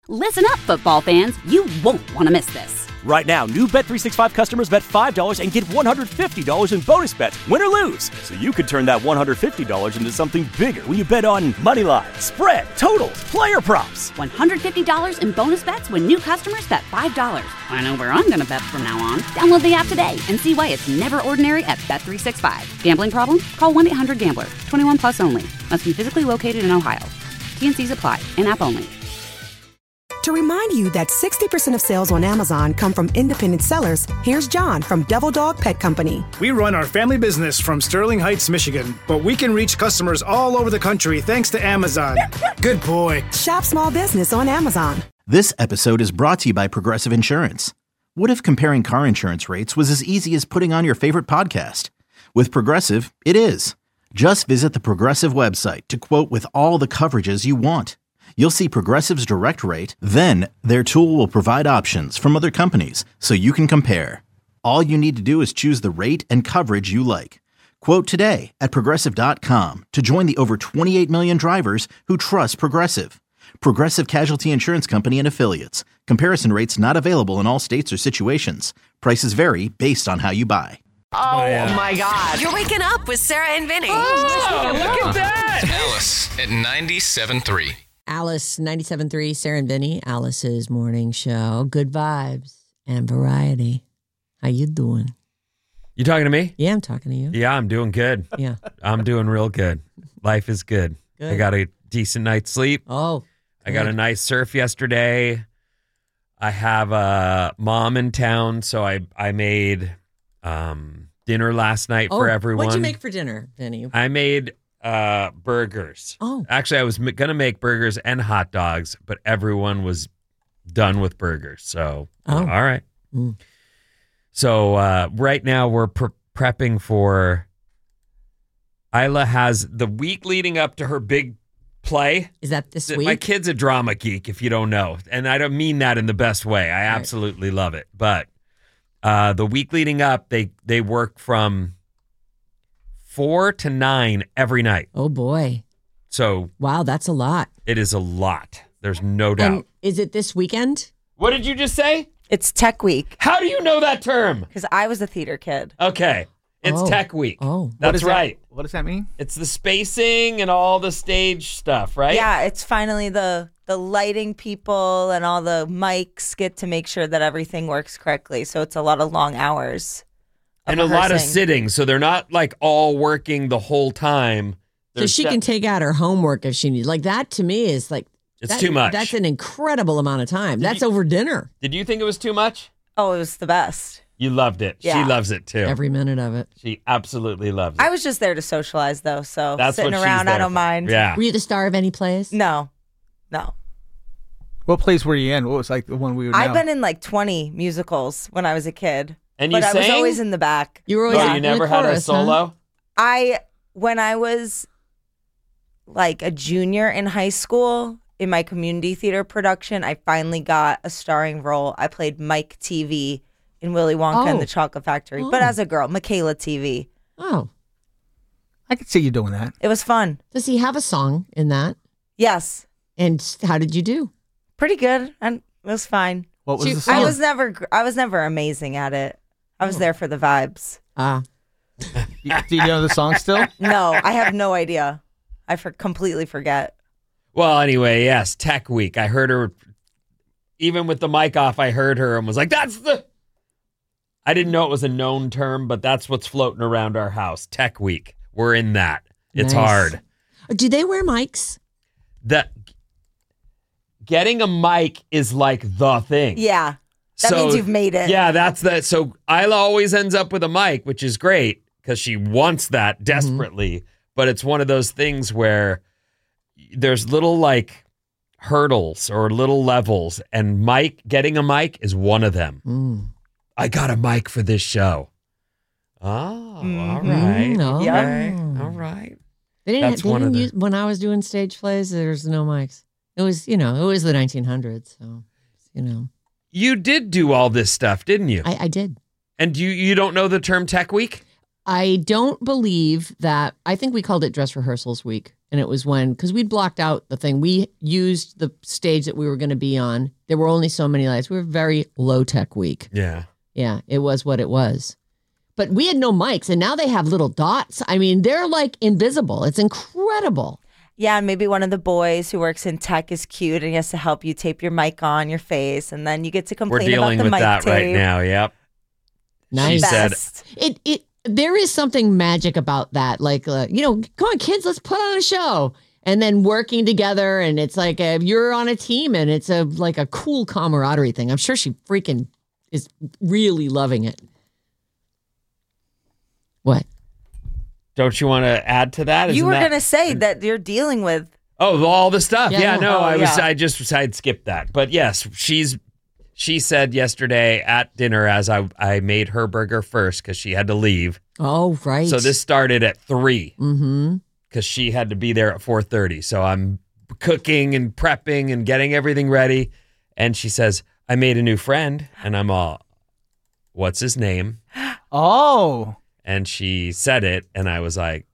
Listen up, football fans. You won't want to miss this. Right now, new Bet365 customers bet $5 and get $150 in bonus bets, win or lose. So you could turn that $150 into something bigger when you bet on moneyline, spread, totals, player props. $150 in bonus bets when new customers bet $5. I know where I'm going to bet from now on. Download the app today and see why it's never ordinary at Bet365. Gambling problem? Call 1-800-GAMBLER. 21 plus only. Must be physically located in Ohio. T&Cs apply. In-app only. To remind you that 60% of sales on Amazon come from independent sellers, here's John from Devil Dog Pet Company. We run our family business from Sterling Heights, Michigan, but we can reach customers all over the country thanks to Amazon. Good boy. Shop small business on Amazon. This episode is brought to you by Progressive Insurance. What if comparing car insurance rates was as easy as putting on your favorite podcast? With Progressive, it is. Just visit the Progressive website to quote with all the coverages you want. You'll see Progressive's direct rate, then their tool will provide options from other companies so you can compare. All you need to do is choose the rate and coverage you like. Quote today at Progressive.com to join the over 28 million drivers who trust Progressive. Progressive Casualty Insurance Company and Affiliates. Comparison rates not available in all states or situations. Prices vary based on how you buy. Oh, my God. You're waking up with Sarah and Vinny. Oh, look at that. Alice at 97.3. Alice 97.3, Sarah and Vinny, Alice's morning show. Good vibes and variety. How you doing? You talking to me? Yeah, I'm talking to you. Yeah, I'm doing good. Yeah. I'm doing real good. Life is good. I got a decent night's sleep. Oh. I got a nice surf yesterday. I have a mom in town, so I made dinner last night for everyone. What'd you make for dinner, Vinny? I made burgers. Oh. Actually, I was going to make burgers and hot dogs, but everyone was done with burgers. So, all right. Mm. So, right now we're prepping for Isla has the week leading up to her big play. Is that this week? My kid's a drama geek, if you don't know. And I don't mean that in the best way. I absolutely love it. But the week leading up, they work from 4 to 9 every night. Oh, boy. So. Wow, that's a lot. It is a lot. There's no doubt. And is it this weekend? What did you just say? It's Tech Week. How do you know that term? Because I was a theater kid. Okay. It's Tech Week. Oh. That's right. What does that mean? It's the spacing and all the stage stuff, right? Yeah, it's finally the lighting people and all the mics get to make sure that everything works correctly. So it's a lot of long hours. And a lot of sitting, so they're not like all working the whole time. So she can take out her homework if she needs. Like that to me is like it's too much. That's an incredible amount of time. That's over dinner. Did you think it was too much? Oh, it was the best. You loved it. Yeah. She loves it too. Every minute of it. She absolutely loves it. I was just there to socialize though, so That's sitting what she's around, there I don't for. mind. Yeah. Were you the star of any plays? No. What plays were you in? What was like the one we were I've been in like 20 musicals when I was a kid. And you but sang? I was always in the back. You were always you never had a solo? When I was like a junior in high school in my community theater production, I finally got a starring role. I played Mike TV in Willy Wonka and the Chocolate Factory, but as a girl, Michaela TV. Oh. I could see you doing that. It was fun. Does he have a song in that? Yes. And how did you do? Pretty good. And it was fine. What was the song? I was never amazing at it. I was there for the vibes. Do you know the song still? No, I have no idea. I completely forget. Well, anyway, yes, Tech Week. I heard her, even with the mic off, I heard her and was like, I didn't know it was a known term, but that's what's floating around our house. Tech Week. We're in that. It's Nice. hard. Do they wear mics? Getting a mic is like the thing. Yeah. That means you've made it. Yeah, that's that. So Isla always ends up with a mic, which is great because she wants that desperately. But it's one of those things where there's little like hurdles or little levels, and getting a mic is one of them. I got a mic for this show. Oh, all right. Okay. All right. They didn't use, when I was doing stage plays, there's no mics. It was, it was the 1900s. So, You did do all this stuff, didn't you? I did. And you don't know the term Tech Week? I don't believe that. I think we called it dress rehearsals week. And it was because we'd blocked out the thing. We used the stage that we were going to be on. There were only so many lights. We were very low tech week. Yeah. Yeah. It was what it was. But we had no mics, and now they have little dots. I mean, they're like invisible. It's incredible. Yeah, and maybe one of the boys who works in tech is cute and he has to help you tape your mic on your face, and then you get to complain We're dealing about the with mic that tape. right now. Yep. Nice. She said, Best. There is something magic about that. Like, come on, kids, let's put on a show. And then working together, and it's like you're on a team, and it's like a cool camaraderie thing. I'm sure she freaking is really loving it. What? don't you want to add to that? You were going to say that you're dealing with. Oh, all the stuff. Yeah. I'd skipped that. But yes, she said yesterday at dinner as I made her burger first because she had to leave. Oh, right. So this started at 3. Mm-hmm. Because she had to be there at 4:30. So I'm cooking and prepping and getting everything ready. And she says, I made a new friend. And I'm all, what's his name? Oh. And she said it. And I was like,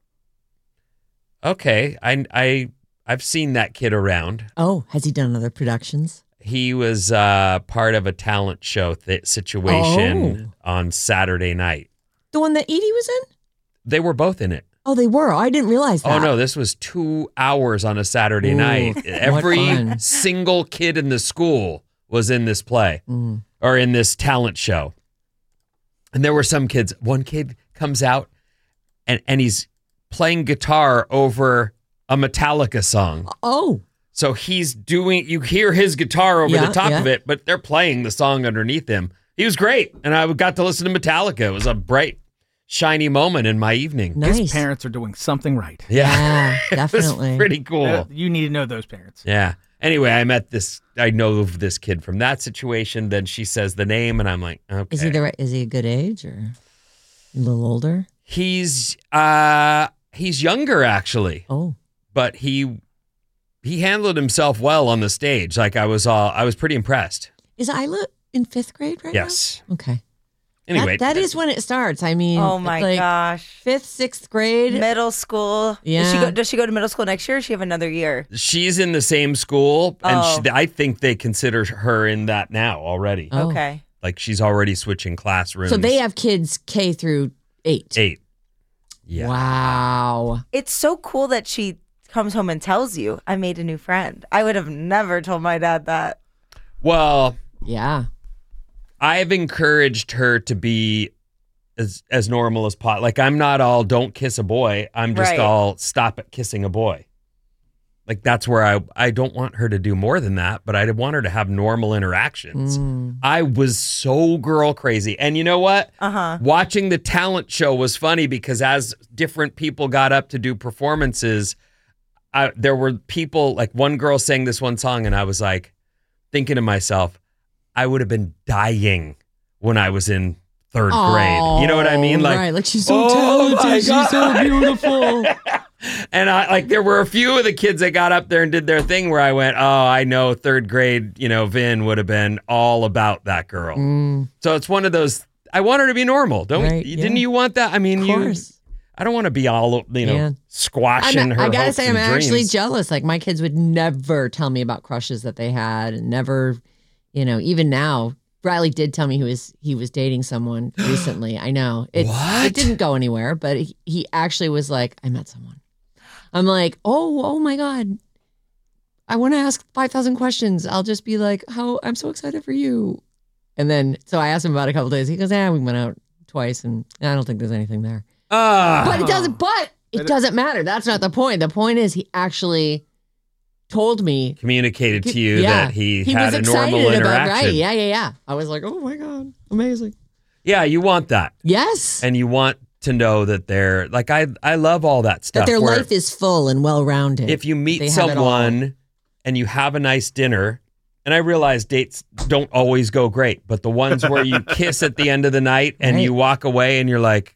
okay, I've seen that kid around. Oh, has he done other productions? He was part of a talent show situation on Saturday night. The one that Edie was in? They were both in it. Oh, they were? I didn't realize that. Oh, no, this was 2 hours on a Saturday night. Every single kid in the school was in this play or in this talent show. And there were some kids. One kid comes out and he's playing guitar over a Metallica song. Oh. So he's doing, you hear his guitar over the top of it, but they're playing the song underneath him. He was great. And I got to listen to Metallica. It was a bright, shiny moment in my evening. Nice. His parents are doing something right. Yeah, definitely. It was pretty cool. You need to know those parents. Yeah. Anyway, I know of this kid from that situation. Then she says the name and I'm like, okay. Is he a good age or a little older? He's younger actually. Oh. But he handled himself well on the stage. Like I was pretty impressed. Is Isla in 5th grade right now? Yes. Okay. Anyway. That is when it starts. I mean, oh my gosh. 5th, 6th grade. Middle school. Yeah. Does she go to middle school next year or does she have another year? She's in the same school. And I think they consider her in that now already. Oh. Okay. Like she's already switching classrooms. So they have kids K through 8. 8. Yeah. Wow. It's so cool that she comes home and tells you, I made a new friend. I would have never told my dad that. Well. Yeah. I've encouraged her to be as normal as possible. Like I'm not all don't kiss a boy. I'm just all stop at kissing a boy. Like that's where I don't want her to do more than that, but I want her to have normal interactions. I was so girl crazy. And you know what? Watching the talent show was funny because as different people got up to do performances, there were people, like one girl sang this one song and I was like thinking to myself, I would have been dying when I was in 3rd grade. You know what I mean? Like she's so talented. She's so beautiful. And there were a few of the kids that got up there and did their thing where I went, oh, I know 3rd grade, Vin would have been all about that girl. So it's one of those, I want her to be normal. Didn't you want that? I mean, of course. I don't want to be all, squashing her. I gotta say, I'm actually dreams. jealous. Like my kids would never tell me about crushes that they had and never, even now, Riley did tell me he was dating someone recently. I know. It didn't go anywhere, but he actually was like, I met someone. I'm like, oh my God. I want to ask 5,000 questions. I'll just be like, I'm so excited for you. And then, so I asked him about it a couple of days. He goes, we went out twice and I don't think there's anything there. But it doesn't matter. That's not the point. The point is he actually told me. Communicated to you that he had a normal interaction. Yeah. I was like, oh my God, amazing. Yeah, you want that. Yes. And you want to know that they're, like, I love all that stuff. That their life is full and well-rounded. If you meet someone and you have a nice dinner, and I realize dates don't always go great, but the ones where you kiss at the end of the night and you walk away and you're like,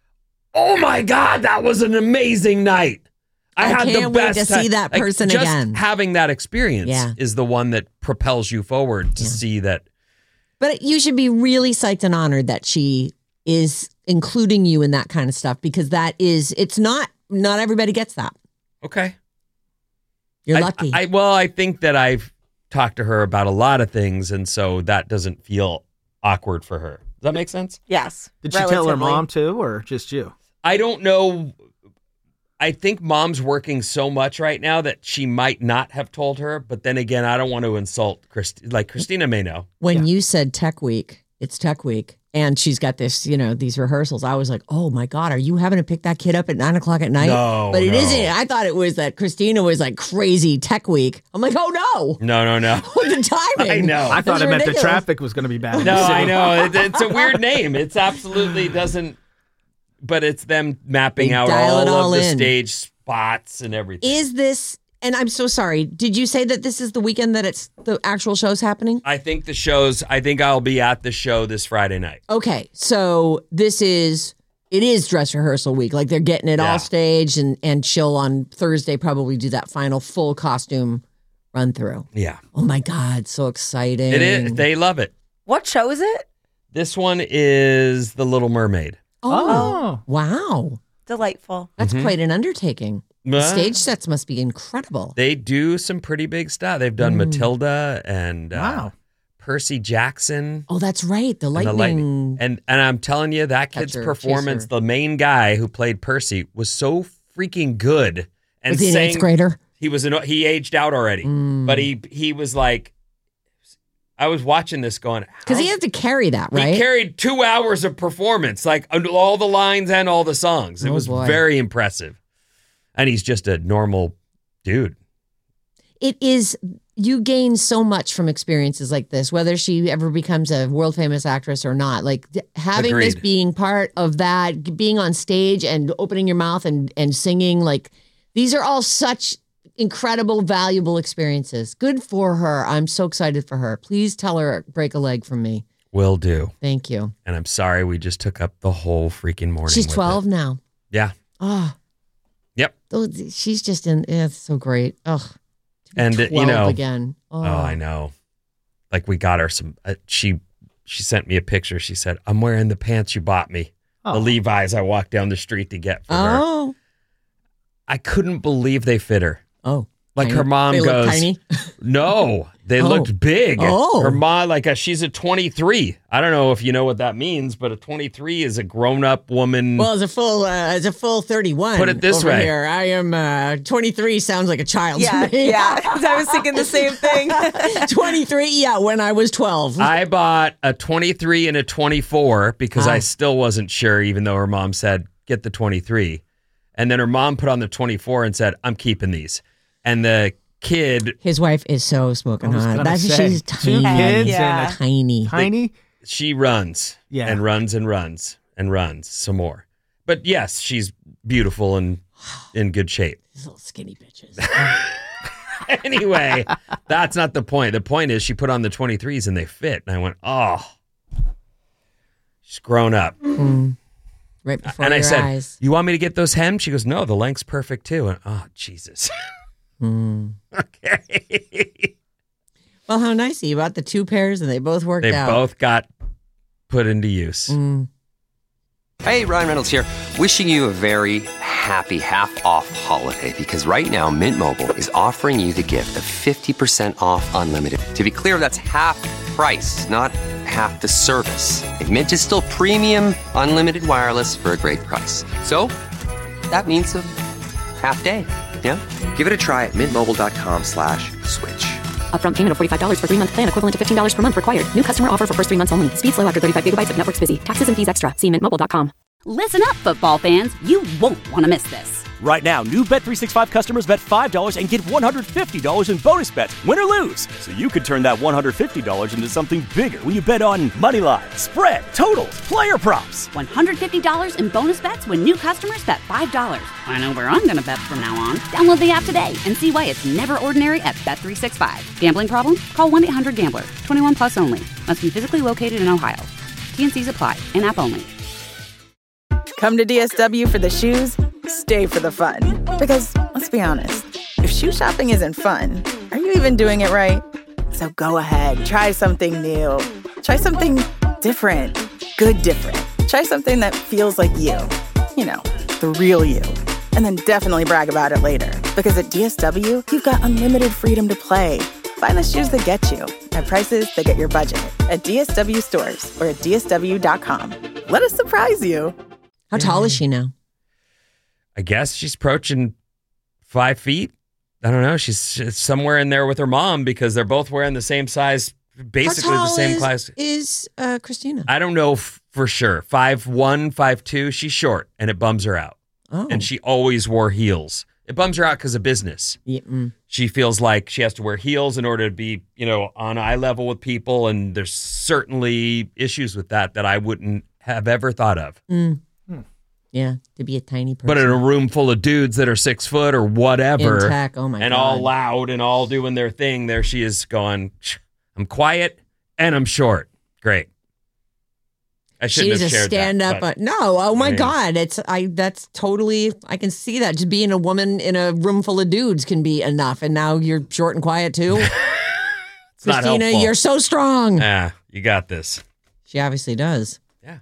oh my God, that was an amazing night. I had the best wait to see that person again. Just having that experience is the one that propels you forward to see that. But you should be really psyched and honored that she is including you in that kind of stuff, because it's not everybody gets that. Okay. You're lucky. I think that I've talked to her about a lot of things, and so that doesn't feel awkward for her. Does that make sense? Yes. Did she tell her mom too, or just you? I don't know. I think mom's working so much right now that she might not have told her, but then again, I don't want to insult Christina may know. When you said Tech Week, it's Tech Week, and she's got this, these rehearsals, I was like, oh my God, are you having to pick that kid up at 9:00 at night? No, but it isn't. I thought it was that Christina was like crazy Tech Week. I'm like, oh no. No. The timing. I know. I thought it meant the traffic was going to be bad. No, I know. It's a weird name. It's absolutely doesn't, but it's them mapping out all of the stage spots and everything. Is this, and I'm so sorry, did you say that this is the weekend that it's the actual show's happening? I think I'll be at the show this Friday night. Okay, so it is dress rehearsal week. Like they're getting it all staged, and she'll on Thursday probably do that final full costume run through. Yeah. Oh my God, so exciting. It is. They love it. What show is it? This one is The Little Mermaid. Oh. Wow. Delightful. That's quite an undertaking. The stage sets must be incredible. They do some pretty big stuff. They've done Matilda and Percy Jackson. Oh, that's right. The lightning. And I'm telling you, that kid's performance, the main guy who played Percy, was so freaking good. And was he an 8th grader? He aged out already. But he was like, I was watching this going, because he had to carry that, right? He carried 2 hours of performance, like all the lines and all the songs. It was very impressive. And he's just a normal dude. It is, you gain so much from experiences like this, whether she ever becomes a world famous actress or not. Like having this being part of that, being on stage and opening your mouth and singing, like these are all such incredible, valuable experiences. Good for her. I'm so excited for her. Please tell her break a leg from me. Will do. Thank you. And I'm sorry we just took up the whole freaking morning. She's 12 now. Yeah. Oh. Yep. She's just it's so great. Ugh. And 12 again. Oh, I know. Like we got her some. She sent me a picture. She said, "I'm wearing the pants you bought me, the Levi's I walked down the street to get for her." I couldn't believe they fit her. Oh. Like tiny. her mom they goes, look tiny? No, they looked big. Oh. Her mom, she's a 23. I don't know if you know what that means, but a 23 is a grown-up woman. Well, as a full 31. Put it this way. Here. I am 23 sounds like a child to me. Yeah. I was thinking the same thing. 23, when I was 12. I bought a 23 and a 24 because I still wasn't sure, even though her mom said, get the 23. And then her mom put on the 24 and said, I'm keeping these. And the kid, his wife is so smoking hot. She's tiny. 2 kids and tiny. She runs and runs and runs and runs some more. But yes, she's beautiful and in good shape. These little skinny bitches. Anyway, that's not the point. The point is she put on the 23s and they fit. And I went, oh, she's grown up. Right before and your I said, eyes. You want me to get those hemmed? She goes, no, the length's perfect too. And oh, Jesus. Okay. Well, how nice. You bought the 2 pairs and they both worked out. They both got put into use. Hey, Ryan Reynolds here. Wishing you a very happy half-off holiday, because right now Mint Mobile is offering you the gift of 50% off unlimited. To be clear, that's half price, not half the service. And Mint is still premium unlimited wireless for a great price. So that means a half day. Yeah? Give it a try at mintmobile.com/switch. Upfront payment of $45 for 3-month plan, equivalent to $15 per month required. New customer offer for first 3 months only. Speed slow after 35 gigabytes if network's busy. Taxes and fees extra. See mintmobile.com. Listen up, football fans. You won't want to miss this. Right now, new Bet365 customers bet $5 and get $150 in bonus bets, win or lose. So you could turn that $150 into something bigger when you bet on Moneyline, spread, totals, player props. $150 in bonus bets when new customers bet $5. I know where I'm going to bet from now on. Download the app today and see why it's never ordinary at Bet365. Gambling problem? Call 1-800-GAMBLER. 21 plus only. Must be physically located in Ohio. T&Cs apply. In-app only. Come to DSW for the shoes, stay for the fun. Because, let's be honest, if shoe shopping isn't fun, are you even doing it right? So go ahead, try something new. Try something different. Good different. Try something that feels like you. You know, the real you. And then definitely brag about it later. Because at DSW, you've got unlimited freedom to play. Find the shoes that get you at prices that get your budget at DSW stores or at DSW.com. Let us surprise you. How tall is she now? I guess she's approaching 5 feet. I don't know. She's somewhere in there with her mom because they're both wearing the same size, basically the same class. Is Christina? I don't know for sure. 5'1", 5'2". She's short, and it bums her out. Oh. And she always wore heels. It bums her out because of business. Yeah. She feels like she has to wear heels in order to be, on eye level with people. And there's certainly issues with that I wouldn't have ever thought of. Yeah, to be a tiny person. But in a room full of dudes that are 6 foot or whatever, in tech, oh my and God. all loud and all doing their thing, there she is going, I'm quiet and I'm short. Great. I shouldn't have shared stand that. up. But, No, oh my God, that's totally. I can see that. Just being a woman in a room full of dudes can be enough, and now you're short and quiet too. It's not Christina, helpful. you're so strong. Yeah, you got this. She obviously does. Yeah.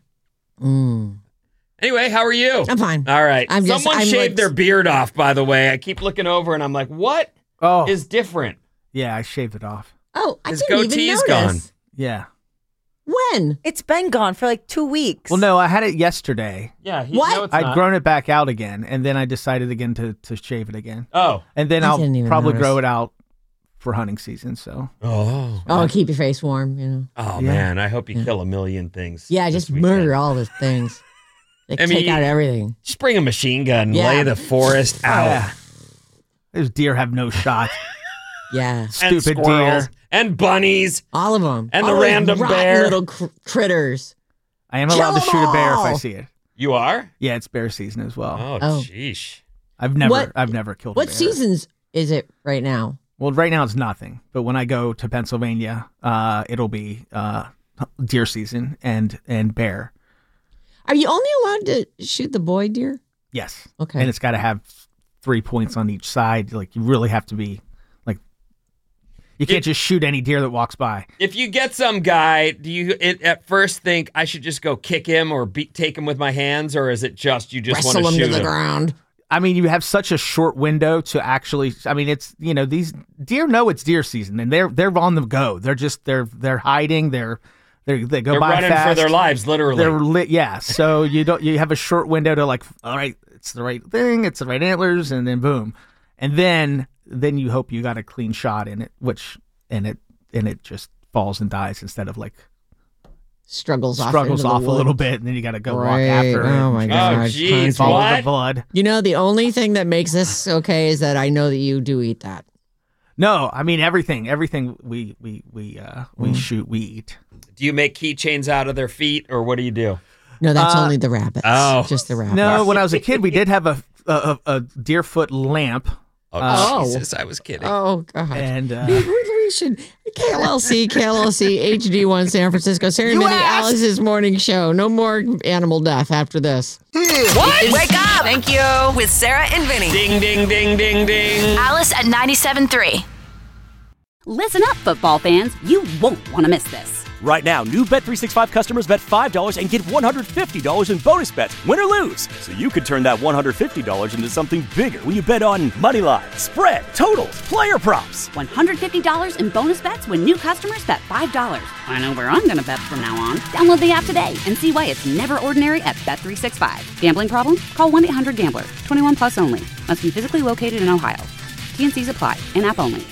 Anyway, how are you? I'm fine. All right. I'm Someone shaved their beard off, by the way. I keep looking over and I'm like, what is different? Yeah, I shaved it off. Oh, I His didn't even goatee's notice. gone. Yeah. When? It's been gone for like 2 weeks. Well, no, I had it yesterday. Yeah. What? No, it's I'd not. grown it back out again, and then I decided again to shave it again. Oh. And then I I'll didn't even probably notice. grow it out for hunting season, so. Oh, keep your face warm, Oh, Yeah. man. I hope you kill a million things. Yeah, just murder all the things. Take out everything. Just bring a machine gun and Yeah. lay the forest out. Yeah. Those deer have no shot. Yeah. And Stupid squirrels. deer. And bunnies. All of them. And all the those random rotten bear. little critters. I am allowed to Kill shoot 'em a bear if I all. see it. You are? Yeah, it's bear season as well. Oh, sheesh. I've never What- killed What a bear. seasons is it right now? Well, right now it's nothing. But when I go to Pennsylvania, it'll be deer season and bear. Are you only allowed to shoot the boy deer? Yes. Okay. And it's got to have 3 points on each side. Like, you really have to be, like, you can't just shoot any deer that walks by. If you get some guy, do you at first think I should just go kick him or take him with my hands, or is it just you just want Wrestle to him shoot to the him? ground. I mean, you have such a short window to actually. I mean, it's these deer know it's deer season, and they're on the go. They're just they're hiding. They go They're by running fast for their lives, literally. They're lit. Yeah. So you have a short window to like. All right, it's the right thing. It's the right antlers, and then boom, and then you hope you got a clean shot in it, and it just falls and dies instead of like. Struggles off off into the a woods. little bit, and then you got to go walk Right. after it. Oh my God! geez, Follow what? the blood. You know, the only thing that makes this okay is that I know that you do eat that. No, I mean everything we shoot, we eat. Do you make keychains out of their feet, or what do you do? No, that's only the rabbits. Oh. Just the rabbits. No, when I was a kid, we did have a deerfoot lamp. Oh, Jesus, I was kidding. Oh, God. And we should. KLLC, HD1 San Francisco. Sarah and Vinny, Alice's morning show. No more animal death after this. What? Wake up! Thank you. With Sarah and Vinny. Ding, ding, ding, ding, ding. Alice at 97.3. Listen up, football fans. You won't want to miss this. Right now, new Bet365 customers bet $5 and get $150 in bonus bets, win or lose. So you could turn that $150 into something bigger when you bet on moneyline, spread, totals, player props. $150 in bonus bets when new customers bet $5. I know where I'm going to bet from now on. Download the app today and see why it's never ordinary at Bet365. Gambling problem? Call 1-800-GAMBLER. 21 plus only. Must be physically located in Ohio. T&Cs apply. In-app only.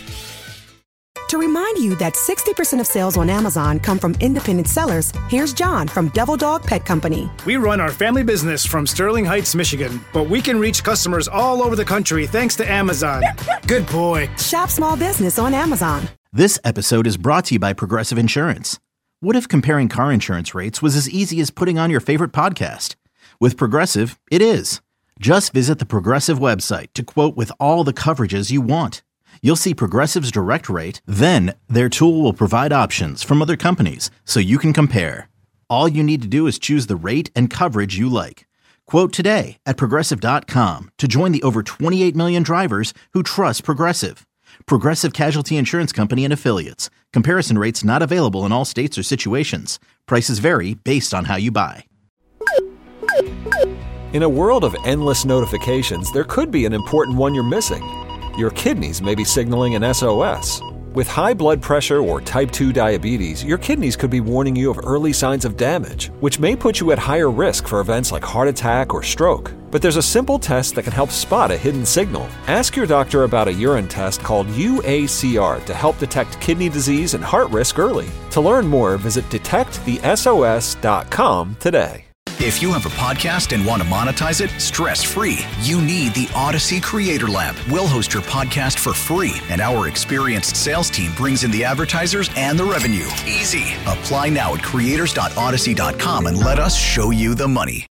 To remind you that 60% of sales on Amazon come from independent sellers, here's John from Devil Dog Pet Company. We run our family business from Sterling Heights, Michigan, but we can reach customers all over the country thanks to Amazon. Good boy. Shop small business on Amazon. This episode is brought to you by Progressive Insurance. What if comparing car insurance rates was as easy as putting on your favorite podcast? With Progressive, it is. Just visit the Progressive website to quote with all the coverages you want. You'll see Progressive's direct rate, then their tool will provide options from other companies so you can compare. All you need to do is choose the rate and coverage you like. Quote today at Progressive.com to join the over 28 million drivers who trust Progressive. Progressive Casualty Insurance Company and Affiliates. Comparison rates not available in all states or situations. Prices vary based on how you buy. In a world of endless notifications, there could be an important one you're missing. Your kidneys may be signaling an SOS. With high blood pressure or type 2 diabetes, your kidneys could be warning you of early signs of damage, which may put you at higher risk for events like heart attack or stroke. But there's a simple test that can help spot a hidden signal. Ask your doctor about a urine test called UACR to help detect kidney disease and heart risk early. To learn more, visit detectthesos.com today. If you have a podcast and want to monetize it stress-free, you need the Odyssey Creator Lab. We'll host your podcast for free, and our experienced sales team brings in the advertisers and the revenue. Easy. Apply now at creators.odyssey.com and let us show you the money.